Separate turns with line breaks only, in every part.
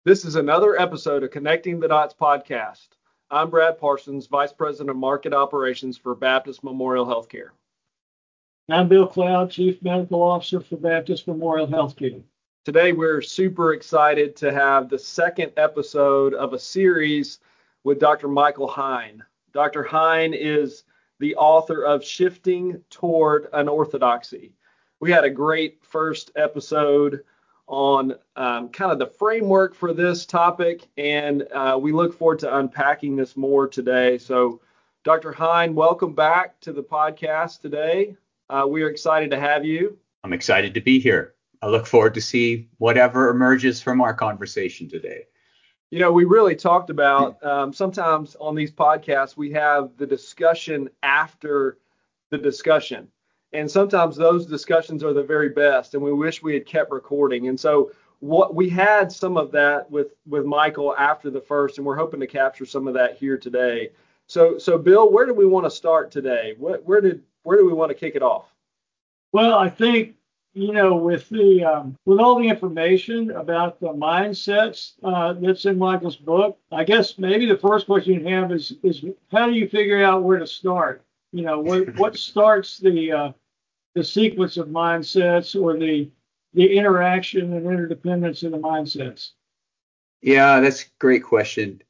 This is another episode of Connecting the Dots podcast. I'm Brad Parsons, Vice President of Market Operations for Baptist Memorial Healthcare.
I'm Bill Cloud, Chief Medical Officer for Baptist Memorial Healthcare.
Today, we're super excited to have the second episode of a series with Dr. Michael Hein. Dr. Hein is the author of Shifting Toward Unorthodoxy. We had a great first episode on kind of the framework for this topic, and we look forward to unpacking this more today. So, Dr. Hein, welcome back to the podcast today. We are excited to have you.
I'm excited to be here. I look forward to see whatever emerges from our conversation today.
You know, we really talked about sometimes on these podcasts, we have the discussion after the discussion. And sometimes those discussions are the very best, and we wish we had kept recording. And so what we had some of that with Michael after the first, and we're hoping to capture some of that here today. So Bill, where do we want to start today? Where do we want to kick it off?
Well, I think, with all the information about the mindsets that's in Michael's book, I guess maybe the first question you have is how do you figure out where to start? What starts the sequence of mindsets or the interaction and interdependence in the mindsets?
Yeah, that's a great question.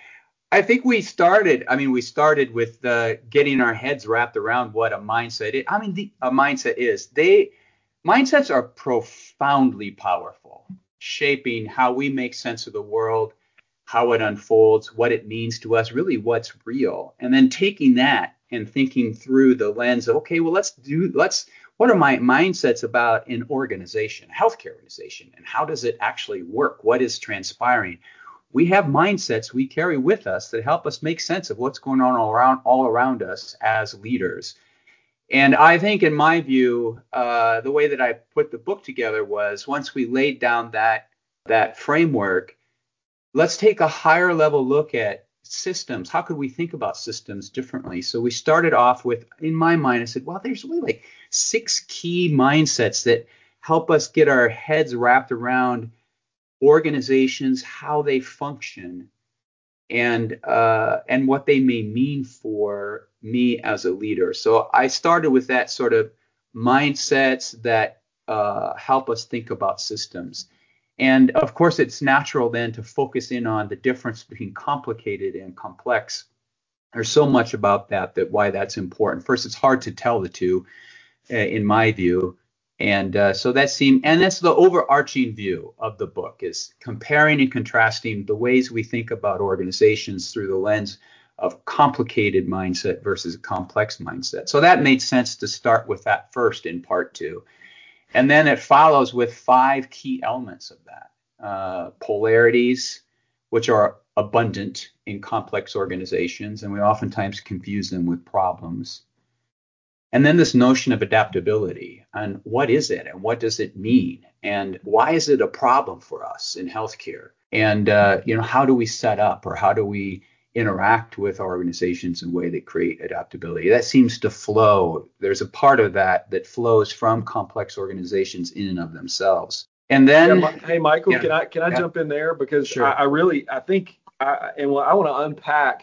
I think we started with getting our heads wrapped around what a mindset is. A mindset is. Mindsets are profoundly powerful, shaping how we make sense of the world, how it unfolds, what it means to us, really what's real. And then taking that and thinking through the lens of, okay, well, what are my mindsets about an organization, a healthcare organization, and how does it actually work? What is transpiring? We have mindsets we carry with us that help us make sense of what's going on all around us as leaders. And I think, in my view, the way that I put the book together was once we laid down that framework, let's take a higher level look at systems. How could we think about systems differently? So we started off with, in my mind, I said, well, there's really like 6 key mindsets that help us get our heads wrapped around organizations, how they function, and what they may mean for me as a leader. So I started with that sort of mindsets that help us think about systems. And of course, it's natural then to focus in on the difference between complicated and complex. There's so much about that why that's important. First, it's hard to tell the two, in my view. And so that's the overarching view of the book, is comparing and contrasting the ways we think about organizations through the lens of complicated mindset versus a complex mindset. So that made sense to start with that first in part 2. And then it follows with 5 key elements of that. Polarities, which are abundant in complex organizations, and we oftentimes confuse them with problems. And then this notion of adaptability, and what is it, and what does it mean, and why is it a problem for us in healthcare? And how do we set up, or how do we interact with our organizations in a way that create adaptability? That seems to flow. There's a part of that flows from complex organizations in and of themselves. And then,
hey, Michael, can I jump in there? Because sure. I think I want to unpack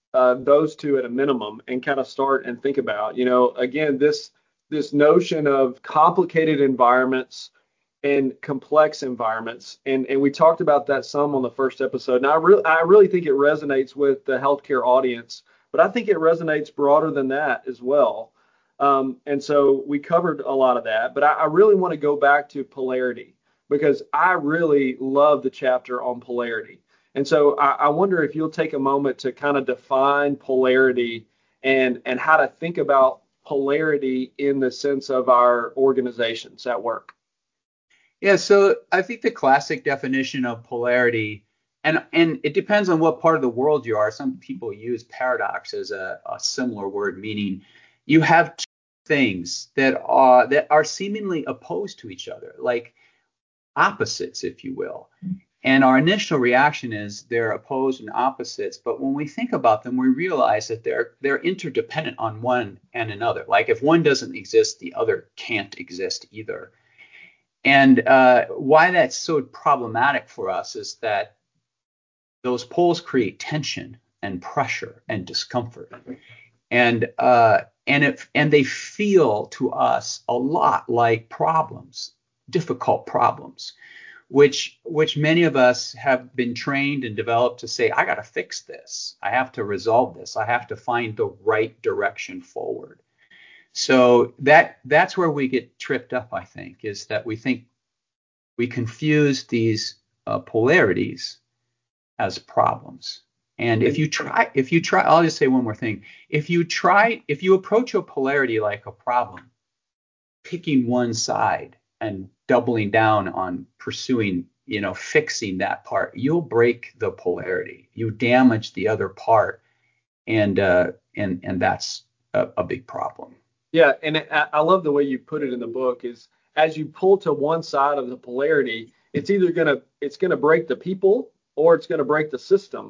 those two at a minimum and kind of start and think about, again, this notion of complicated environments and complex environments. And we talked about that some on the first episode. And I really think it resonates with the healthcare audience, but I think it resonates broader than that as well. And so we covered a lot of that, but I really want to go back to polarity, because I really love the chapter on polarity. And so I wonder if you'll take a moment to kind of define polarity and how to think about polarity in the sense of our organizations at work.
Yeah, so I think the classic definition of polarity, and it depends on what part of the world you are. Some people use paradox as a similar word, meaning you have two things that are seemingly opposed to each other, like opposites, if you will. And our initial reaction is they're opposed and opposites, but when we think about them, we realize that they're interdependent on one and another. Like if one doesn't exist, the other can't exist either. And why that's so problematic for us is that those poles create tension and pressure and discomfort. And they feel to us a lot like problems, difficult problems, which many of us have been trained and developed to say, I got to fix this. I have to resolve this. I have to find the right direction forward. So that's where we get tripped up, I think, is that we think we confuse these polarities as problems. And if you try, I'll just say one more thing. If you approach a polarity like a problem, picking one side and doubling down on pursuing, fixing that part, you'll break the polarity. You damage the other part, and that's a big problem.
Yeah, and I love the way you put it in the book. Is as you pull to one side of the polarity, it's either gonna break the people or it's going to break the system.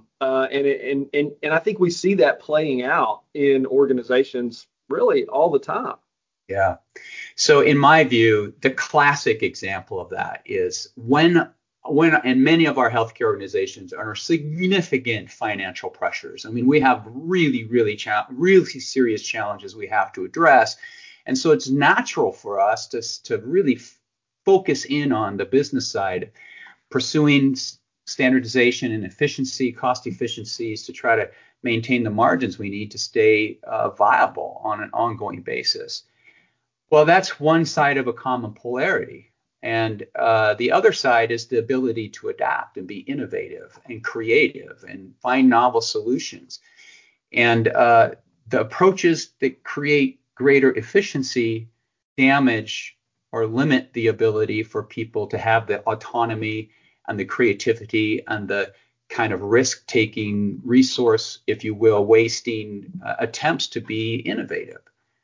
And I think we see that playing out in organizations really all the time.
Yeah. So in my view, the classic example of that is when and many of our healthcare organizations are under significant financial pressures. I mean, we have really serious challenges we have to address. And so it's natural for us to really focus in on the business side, pursuing standardization and efficiency, cost efficiencies to try to maintain the margins we need to stay viable on an ongoing basis. Well, that's one side of a common polarity. And the other side is the ability to adapt and be innovative and creative and find novel solutions. And the approaches that create greater efficiency damage or limit the ability for people to have the autonomy and the creativity and the kind of risk-taking, resource, if you will, wasting attempts to be innovative.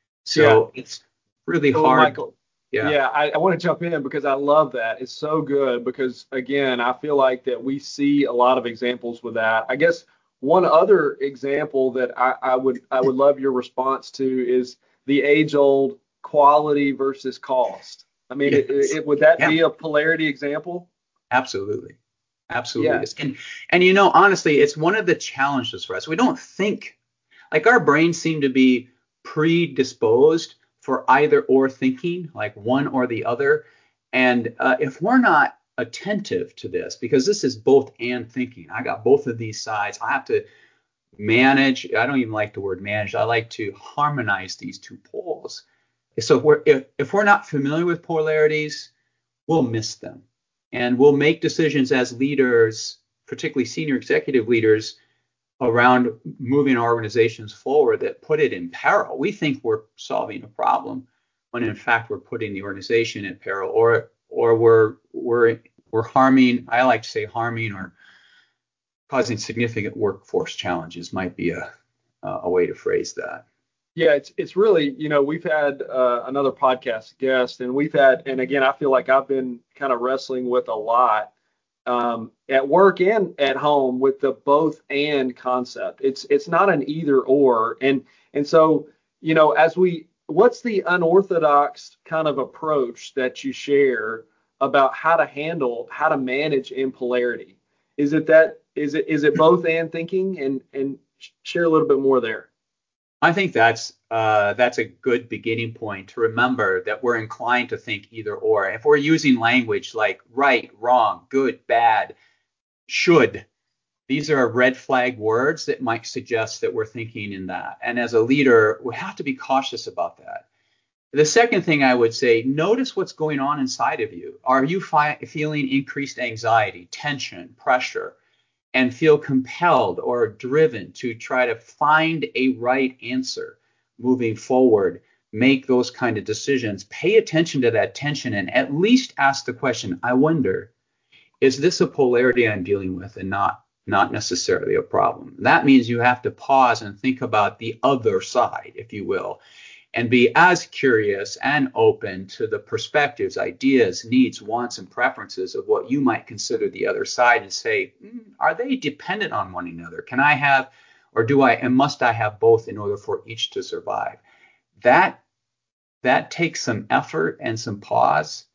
So it's really hard.
Michael, I want to jump in because I love that. It's so good because, again, I feel like that we see a lot of examples with that. I guess one other example that I would love your response to is the age-old quality versus cost. I mean, would that be a polarity example?
Absolutely. Yes. And honestly, it's one of the challenges for us. We don't think, like, our brains seem to be predisposed for either or thinking, like one or the other. And if we're not attentive to this, because this is both and thinking, I got both of these sides. I have to manage. I don't even like the word manage. I like to harmonize these two poles. So if we're not familiar with polarities, we'll miss them. And we'll make decisions as leaders, particularly senior executive leaders, around moving our organizations forward that put it in peril. We think we're solving a problem when in fact we're putting the organization in peril, or we're harming. I like to say harming or causing significant workforce challenges might be a way to phrase that.
Yeah, it's really, we've had another podcast guest, and again, I feel like I've been kind of wrestling with a lot at work and at home with the both and concept. It's not an either or, and so what's the unorthodox kind of approach that you share about how to manage impolarity? Is it both and thinking, and share a little bit more there?
I think that's a good beginning point to remember that we're inclined to think either or. If we're using language like right, wrong, good, bad, should, these are red flag words that might suggest that we're thinking in that. And as a leader, we have to be cautious about that. The second thing I would say, notice what's going on inside of you. Are you feeling increased anxiety, tension, pressure, and feel compelled or driven to try to find a right answer moving forward, make those kind of decisions? Pay attention to that tension and at least ask the question, I wonder, is this a polarity I'm dealing with and not necessarily a problem? That means you have to pause and think about the other side, if you will, and be as curious and open to the perspectives, ideas, needs, wants, and preferences of what you might consider the other side, and say, are they dependent on one another? Can I have, or do I, and must I have both in order for each to survive? That takes some effort and some pause,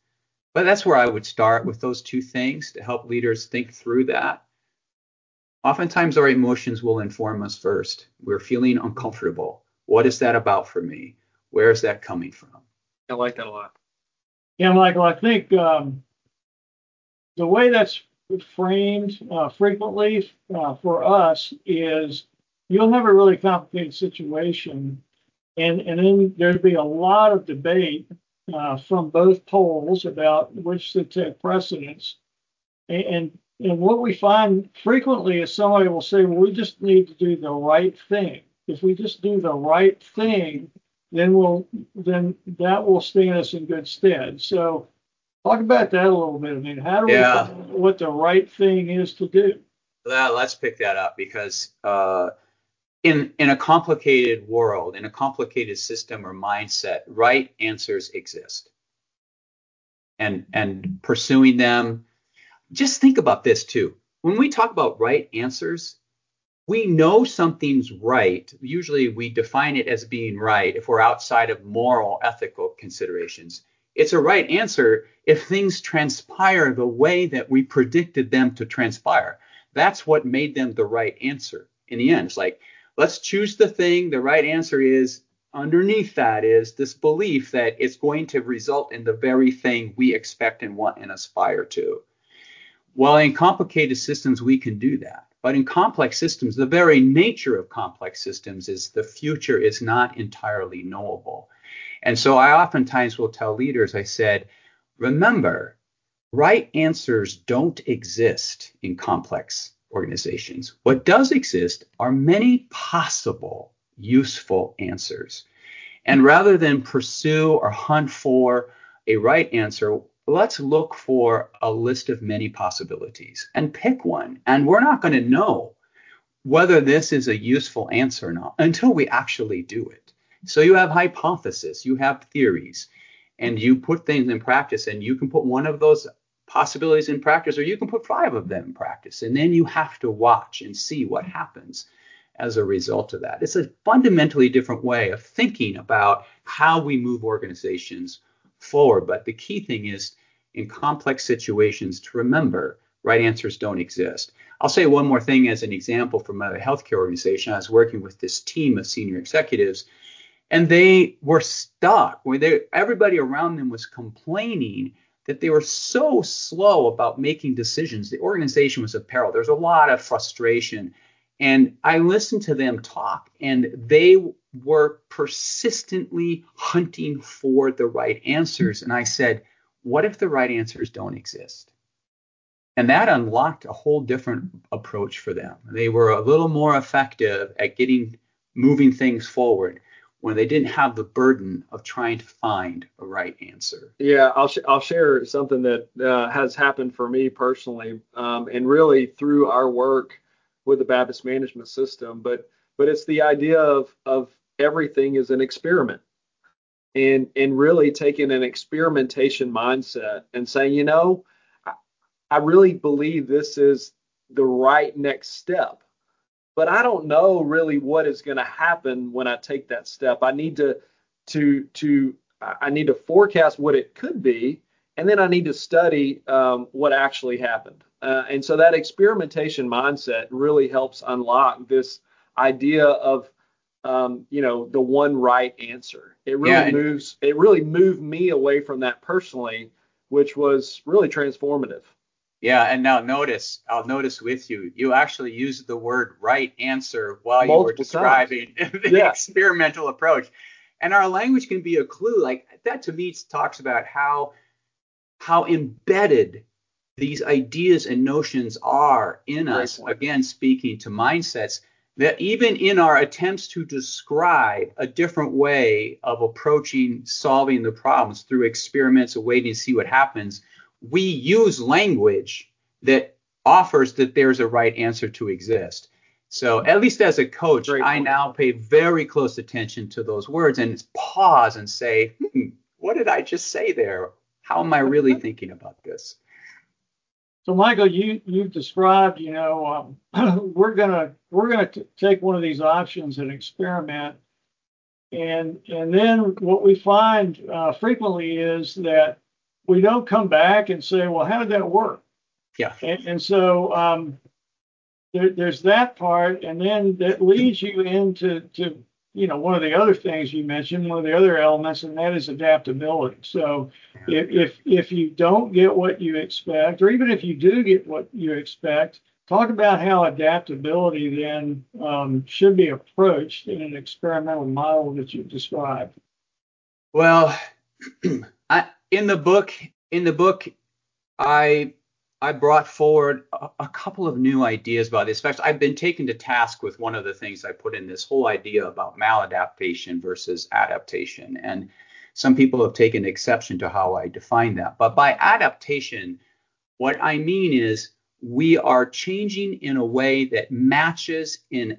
But that's where I would start with those two things to help leaders think through that. Oftentimes our emotions will inform us first. We're feeling uncomfortable. What is that about for me? Where is that coming from?
I like that a lot.
Yeah, Michael, I think the way that's framed frequently for us is you'll have a really complicated situation, and then there'd be a lot of debate from both poles about which should take precedence. And what we find frequently is somebody will say, well, we just need to do the right thing. If we just do the right thing, then that will stand us in good stead. So talk about that a little bit. I mean, how do we find what the right thing is to do?
Well, let's pick that up because in a complicated world, in a complicated system or mindset, right answers exist. And pursuing them, just think about this too. When we talk about right answers, we know something's right. Usually we define it as being right if we're outside of moral, ethical considerations. It's a right answer if things transpire the way that we predicted them to transpire. That's what made them the right answer in the end. It's like, let's choose the thing. The right answer is underneath that is this belief that it's going to result in the very thing we expect and want and aspire to. Well, in complicated systems, we can do that. But in complex systems, the very nature of complex systems is the future is not entirely knowable. And so I oftentimes will tell leaders, I said, remember, right answers don't exist in complex organizations. What does exist are many possible useful answers. And rather than pursue or hunt for a right answer, let's look for a list of many possibilities and pick one. And we're not going to know whether this is a useful answer or not until we actually do it. So you have hypotheses, you have theories, and you put things in practice, and you can put one of those possibilities in practice, or you can put 5 of them in practice. And then you have to watch and see what happens as a result of that. It's a fundamentally different way of thinking about how we move organizations forward. But the key thing is in complex situations to remember right answers don't exist. I'll say one more thing as an example from a healthcare organization. I was working with this team of senior executives, and they were stuck. Everybody around them was complaining that they were so slow about making decisions. The organization was in peril. There's a lot of frustration. And I listened to them talk, and they were persistently hunting for the right answers. And I said, what if the right answers don't exist? And that unlocked a whole different approach for them. They were a little more effective at moving things forward when they didn't have the burden of trying to find a right answer.
Yeah, I'll share something that has happened for me personally, and really through our work with the Baptist Management System. But it's the idea of everything is an experiment, and really taking an experimentation mindset and saying, I really believe this is the right next step, but I don't know really what is going to happen when I take that step. I need to forecast what it could be, and then I need to study what actually happened. And so that experimentation mindset really helps unlock this idea of the one right answer. It really moved me away from that personally, which was really transformative.
Yeah, and now I'll notice with you, you actually used the word right answer while you were describing the experimental approach. And our language can be a clue. Like that to me talks about how embedded these ideas and notions are in us. Again, speaking to mindsets, that even in our attempts to describe a different way of approaching solving the problems through experiments of waiting to see what happens, we use language that offers that there's a right answer to exist. So at least as a coach, I now pay very close attention to those words and pause and say, what did I just say there? How am I really thinking about this?
So Michael, you've described, we're gonna take one of these options and experiment, and then what we find frequently is that we don't come back and say, well, how did that work?
Yeah.
And so there's that part, and then that leads you into one of the other things you mentioned, one of the other elements, and that is adaptability. So if you don't get what you expect, or even if you do get what you expect, talk about how adaptability then should be approached in an experimental model that you've described.
Well, in the book, I brought forward a couple of new ideas about this. In fact, I've been taken to task with one of the things I put in, this whole idea about maladaptation versus adaptation. And some people have taken exception to how I define that. But by adaptation, what I mean is we are changing in a way that matches in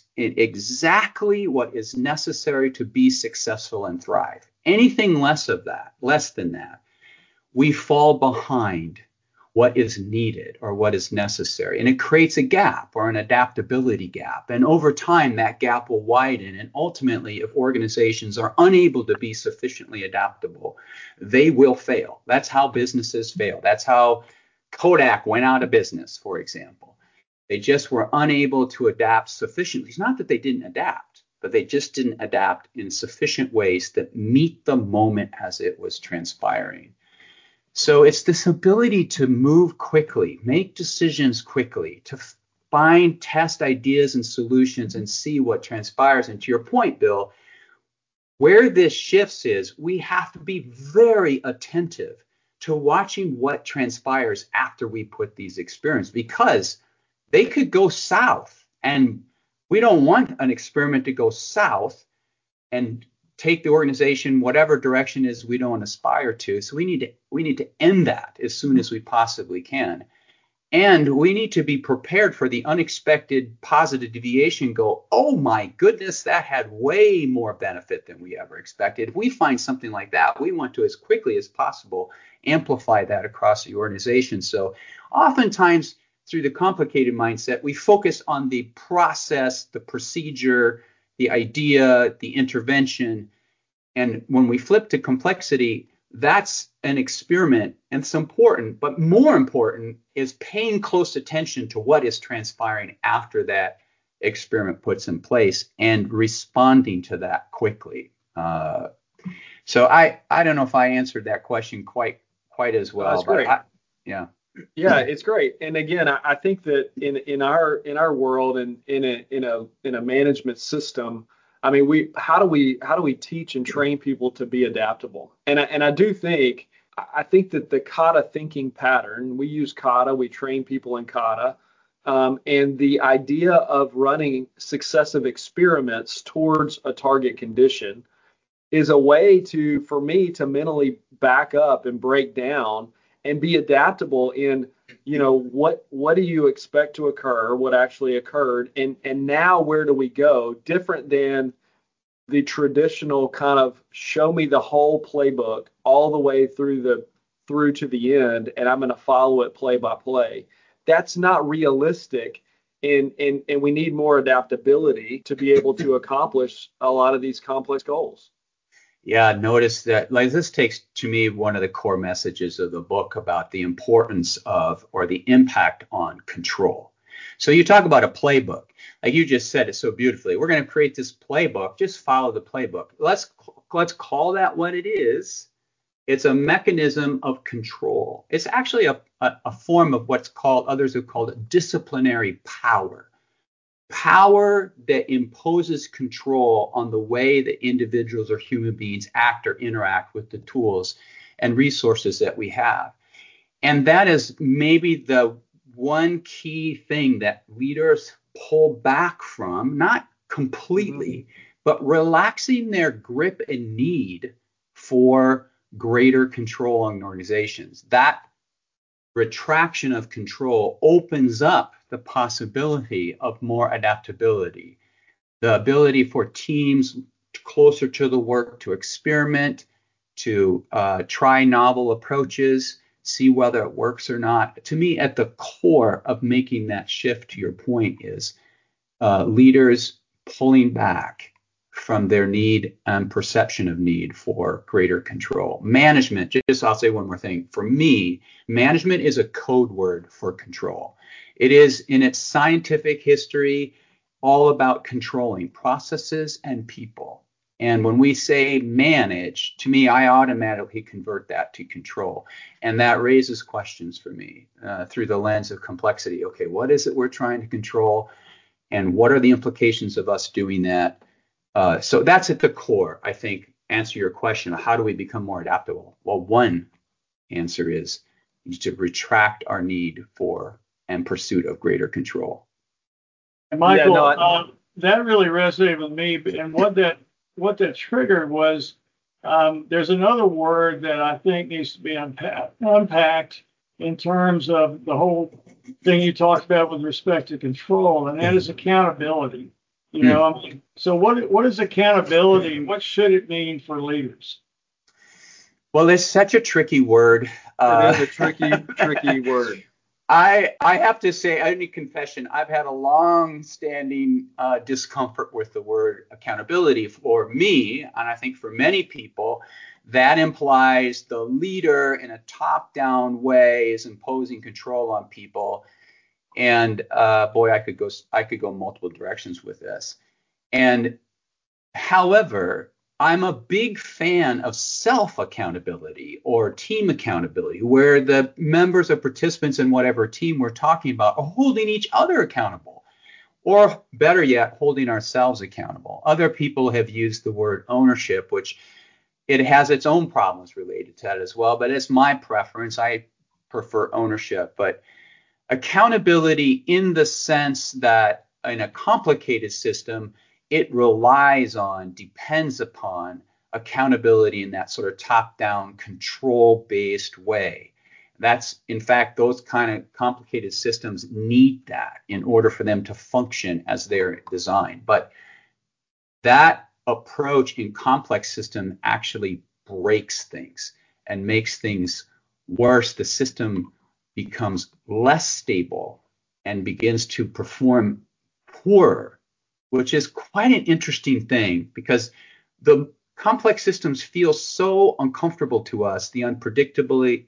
exactly what is necessary to be successful and thrive. Anything less than that, we fall behind what is needed or what is necessary. And it creates a gap or an adaptability gap. And over time, that gap will widen. And ultimately, if organizations are unable to be sufficiently adaptable, they will fail. That's how businesses fail. That's how Kodak went out of business, for example. They just were unable to adapt sufficiently. It's not that they didn't adapt, but they just didn't adapt in sufficient ways that meet the moment as it was transpiring. So it's this ability to move quickly, make decisions quickly, to find, test ideas and solutions and see what transpires. And to your point, Bill, where this shifts is we have to be very attentive to watching what transpires after we put these experiments, because they could go south, and we don't want an experiment to go south and take the organization whatever direction is we don't aspire to. So we need to end that as soon as we possibly can. And we need to be prepared for the unexpected positive deviation. Go, oh my goodness, that had way more benefit than we ever expected. If we find something like that, we want to, as quickly as possible, amplify that across the organization. So oftentimes through the complicated mindset, we focus on the process, the procedure, the idea, the intervention. And when we flip to complexity, that's an experiment, and it's important, but more important is paying close attention to what is transpiring after that experiment puts in place and responding to that quickly. So I don't know if I answered that question quite as well.
That's great.
Yeah,
it's great. And again, I think that in our world and in a management system, I mean, how do we teach and train people to be adaptable? And I think that the kata thinking pattern, we use kata, we train people in kata, and the idea of running successive experiments towards a target condition is a way for me to mentally back up and break down and be adaptable in, what do you expect to occur, what actually occurred, and now where do we go? Different than the traditional kind of show me the whole playbook all the way through to the end, and I'm going to follow it play by play. That's not realistic, and we need more adaptability to be able to accomplish a lot of these complex goals.
Yeah, notice that, like, this takes to me one of the core messages of the book about the importance of, or the impact on, control. So you talk about a playbook, like you just said it so beautifully. We're going to create this playbook. Just follow the playbook. Let's call that what it is. It's a mechanism of control. It's actually a form of what's called, others have called it, disciplinary power. Power that imposes control on the way that individuals or human beings act or interact with the tools and resources that we have. And that is maybe the one key thing that leaders pull back from, not completely, but relaxing their grip and need for greater control on organizations. That retraction of control opens up the possibility of more adaptability, the ability for teams closer to the work to experiment, to try novel approaches, see whether it works or not. To me, at the core of making that shift, to your point, is leaders pulling back from their need and perception of need for greater control. Management, just I'll say one more thing. For me, management is a code word for control. It is, in its scientific history, all about controlling processes and people. And when we say manage, to me, I automatically convert that to control. And that raises questions for me through the lens of complexity. Okay, what is it we're trying to control? And what are the implications of us doing that? So that's at the core, I think, answer your question. How do we become more adaptable? Well, one answer is to retract our need for and pursuit of greater control.
And Michael, that really resonated with me. And what that triggered was there's another word that I think needs to be unpacked in terms of the whole thing you talked about with respect to control, and that is accountability. You know, I mean, so what is accountability? What should it mean for leaders?
Well, it's such a tricky word.
It is a tricky word.
I have to say, I need confession, I've had a long-standing discomfort with the word accountability. For me, and I think for many people, that implies the leader in a top-down way is imposing control on people. And boy, I could go multiple directions with this. And however, I'm a big fan of self-accountability or team accountability, where the members or participants in whatever team we're talking about are holding each other accountable, or better yet, holding ourselves accountable. Other people have used the word ownership, which it has its own problems related to that as well, but it's my preference. I prefer ownership, but accountability in the sense that in a complicated system, it relies on, depends upon accountability in that sort of top-down, control-based way. That's, in fact, those kind of complicated systems need that in order for them to function as they're designed. But that approach in complex system actually breaks things and makes things worse. The system becomes less stable and begins to perform poorer, which is quite an interesting thing because the complex systems feel so uncomfortable to us, the unpredictability,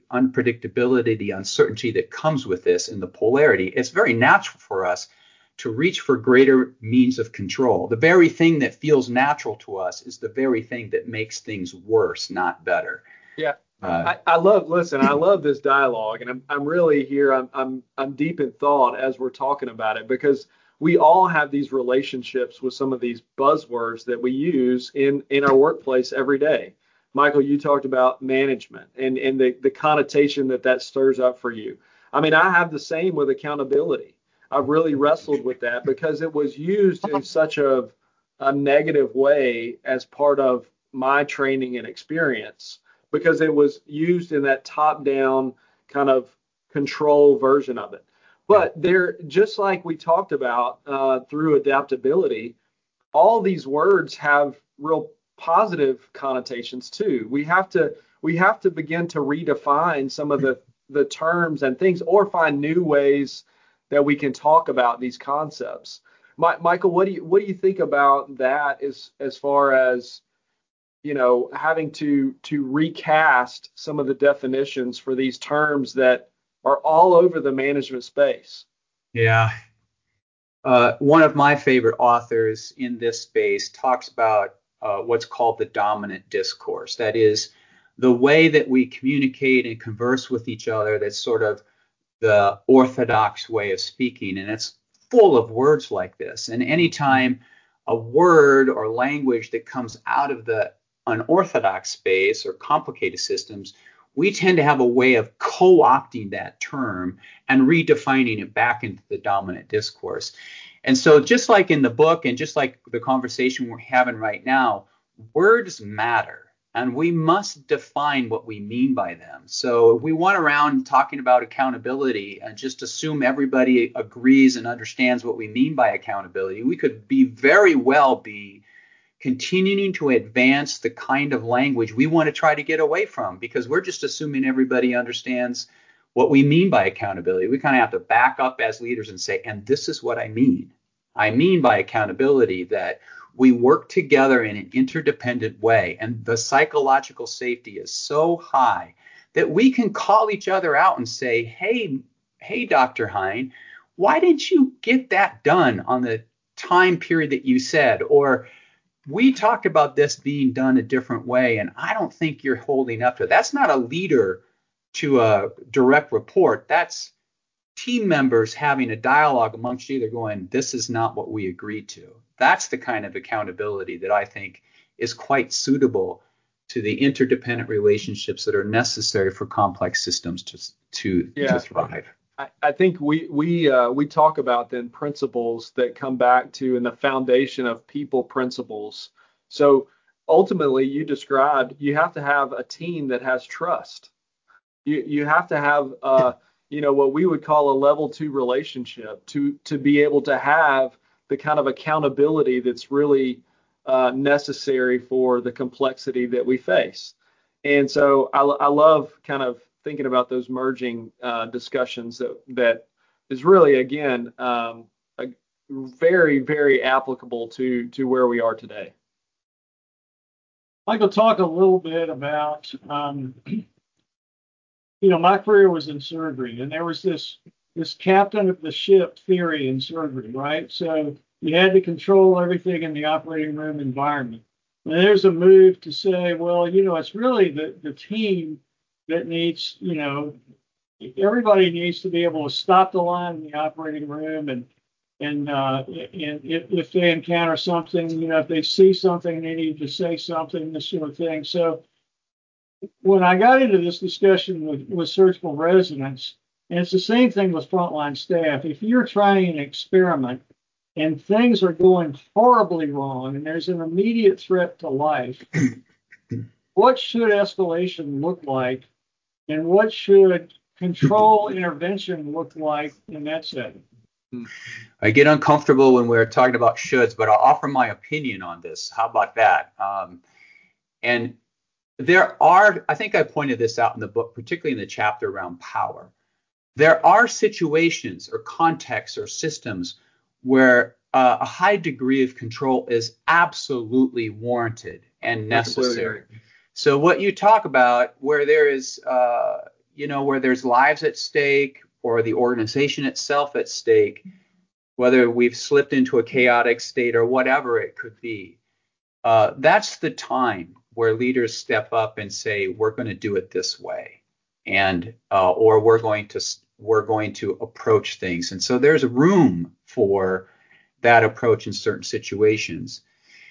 the uncertainty that comes with this and the polarity. It's very natural for us to reach for greater means of control. The very thing that feels natural to us is the very thing that makes things worse, not better.
Yeah. I love this dialogue, and I'm really here. I'm deep in thought as we're talking about it, because we all have these relationships with some of these buzzwords that we use in our workplace every day. Michael, you talked about management and the connotation that stirs up for you. I mean, I have the same with accountability. I've really wrestled with that because it was used in such a negative way as part of my training and experience, because it was used in that top-down kind of control version of it. But they're just like we talked about through adaptability, all these words have real positive connotations too. We have to begin to redefine some of the terms and things, or find new ways that we can talk about these concepts. Michael, what do you think about that as far as, you know, having to recast some of the definitions for these terms that are all over the management space?
Yeah. One of my favorite authors in this space talks about what's called the dominant discourse. That is, the way that we communicate and converse with each other, that's sort of the orthodox way of speaking. And it's full of words like this. And anytime a word or language that comes out of the unorthodox space or complicated systems, we tend to have a way of co-opting that term and redefining it back into the dominant discourse. And so just like in the book and just like the conversation we're having right now, words matter, and we must define what we mean by them. So if we went around talking about accountability and just assume everybody agrees and understands what we mean by accountability, we could very well be continuing to advance the kind of language we want to try to get away from, because we're just assuming everybody understands what we mean by accountability. We kind of have to back up as leaders and say, and this is what I mean. I mean by accountability that we work together in an interdependent way, and the psychological safety is so high that we can call each other out and say, hey, Dr. Hine, why didn't you get that done on the time period that you said? Or we talked about this being done a different way, and I don't think you're holding up to it. That's not a leader to a direct report. That's team members having a dialogue amongst each other going, this is not what we agreed to. That's the kind of accountability that I think is quite suitable to the interdependent relationships that are necessary for complex systems to thrive.
I think we talk about then principles that come back to in the foundation of people principles. So ultimately, you described you have to have a team that has trust. You have to have what we would call a level 2 relationship to be able to have the kind of accountability that's really necessary for the complexity that we face. And so I love kind of thinking about those merging discussions that is really, again, very, very applicable to where we are today.
Michael, talk a little bit about, my career was in surgery, and there was this captain of the ship theory in surgery, right? So you had to control everything in the operating room environment. And there's a move to say, well, it's really the team that needs, everybody needs to be able to stop the line in the operating room and if they encounter something, if they see something, they need to say something, this sort of thing. So when I got into this discussion with surgical residents, and it's the same thing with frontline staff, if you're trying an experiment and things are going horribly wrong and there's an immediate threat to life, what should escalation look like? And what should control intervention look like in that setting?
I get uncomfortable when we're talking about shoulds, but I'll offer my opinion on this. How about that? And there are, I think I pointed this out in the book, particularly in the chapter around power. There are situations or contexts or systems where a high degree of control is absolutely warranted and necessary. So what you talk about where there is, where there's lives at stake or the organization itself at stake, whether we've slipped into a chaotic state or whatever it could be, that's the time where leaders step up and say, we're going to do it this way, and or we're going to approach things. And so there's room for that approach in certain situations.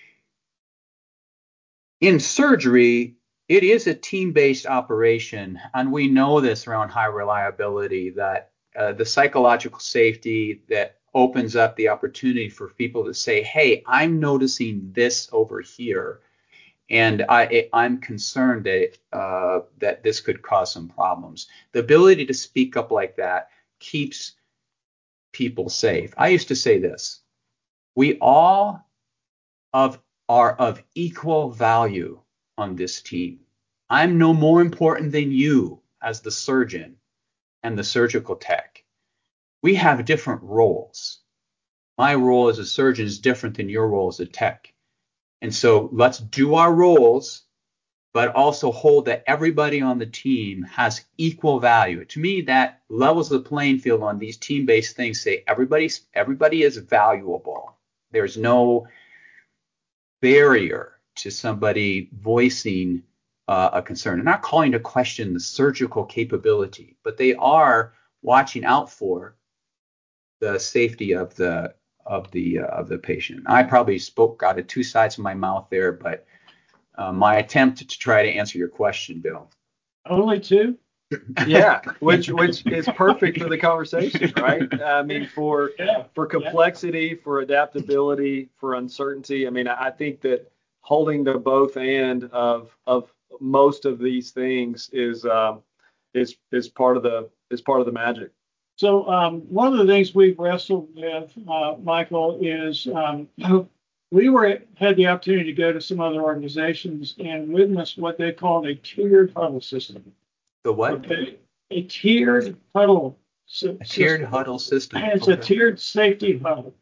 In surgery, it is a team-based operation, and we know this around high reliability, that the psychological safety that opens up the opportunity for people to say, hey, I'm noticing this over here, and I'm concerned that this could cause some problems. The ability to speak up like that keeps people safe. I used to say this: we all are of equal value on this team. I'm no more important than you as the surgeon and the surgical tech. We have different roles. My role as a surgeon is different than your role as a tech. And so let's do our roles, but also hold that everybody on the team has equal value. To me, that levels the playing field on these team-based things. Say everybody is valuable. There's no barrier to somebody voicing a concern. They're not calling to question the surgical capability, but they are watching out for the safety of the patient. I probably got it two sides of my mouth there, but my attempt to try to answer your question, Bill.
Only two?
Yeah, which is perfect for the conversation, right? I mean, for complexity, for adaptability, for uncertainty. I mean, I think that holding the both end of most of these things is part of the magic.
So one of the things we've wrestled with, Michael, is we had the opportunity to go to some other organizations and witness what they call a tiered huddle system.
The what?
Okay. A tiered huddle system.
A tiered huddle system.
And it's a tiered safety huddle.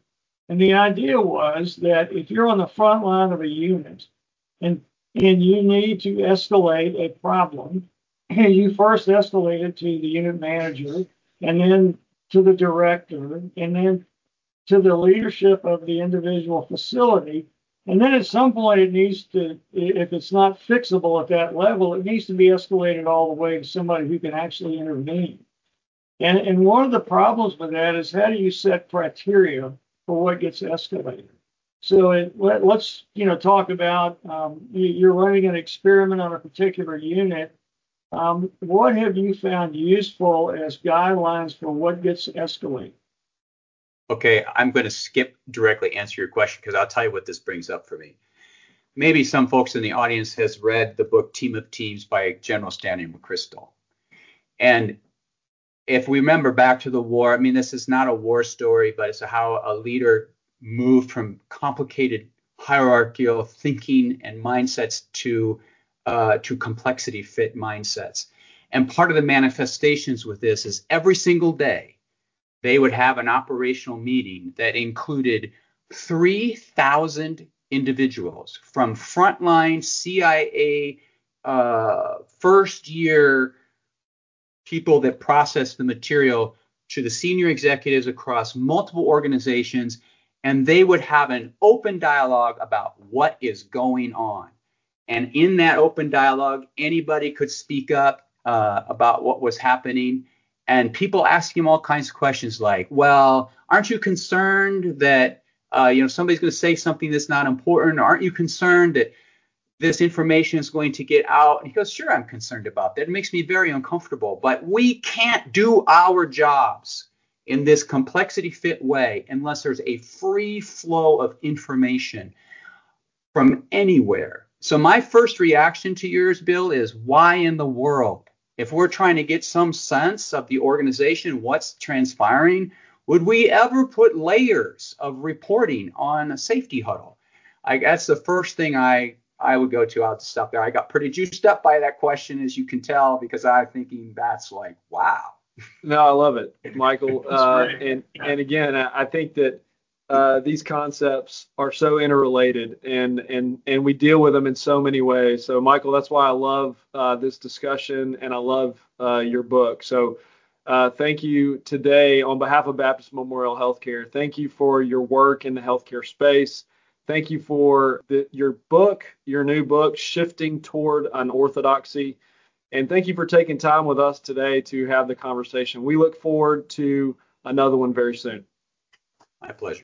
And the idea was that if you're on the front line of a unit and you need to escalate a problem, and you first escalate it to the unit manager, and then to the director, and then to the leadership of the individual facility. And then at some point, it needs to, if it's not fixable at that level, it needs to be escalated all the way to somebody who can actually intervene. And one of the problems with that is how do you set criteria for what gets escalated? So let's talk about you're running an experiment on a particular unit. What have you found useful as guidelines for what gets escalated?
Okay, I'm going to skip directly answer your question because I'll tell you what this brings up for me. Maybe some folks in the audience has read the book Team of Teams by General Stanley McChrystal. And if we remember back to the war, I mean, this is not a war story, but it's how a leader moved from complicated hierarchical thinking and mindsets to complexity fit mindsets. And part of the manifestations with this is every single day, they would have an operational meeting that included 3,000 individuals from frontline CIA first year people that process the material to the senior executives across multiple organizations, and they would have an open dialogue about what is going on. And in that open dialogue, anybody could speak up about what was happening. And people asking him all kinds of questions like, well, aren't you concerned that somebody's going to say something that's not important? Aren't you concerned that this information is going to get out? And he goes, sure, I'm concerned about that. It makes me very uncomfortable. But we can't do our jobs in this complexity fit way unless there's a free flow of information from anywhere. So my first reaction to yours, Bill, is why in the world? If we're trying to get some sense of the organization, what's transpiring, would we ever put layers of reporting on a safety huddle? That's the first thing I would go to. I'll stop there. I got pretty juiced up by that question, as you can tell, because I'm thinking that's like, wow.
No, I love it, Michael. And again, I think that these concepts are so interrelated, and we deal with them in so many ways. So, Michael, that's why I love this discussion, and I love your book. So, thank you today on behalf of Baptist Memorial Healthcare. Thank you for your work in the healthcare space. Thank you for your book, your new book, Shifting Toward Unorthodoxy. And thank you for taking time with us today to have the conversation. We look forward to another one very soon.
My pleasure.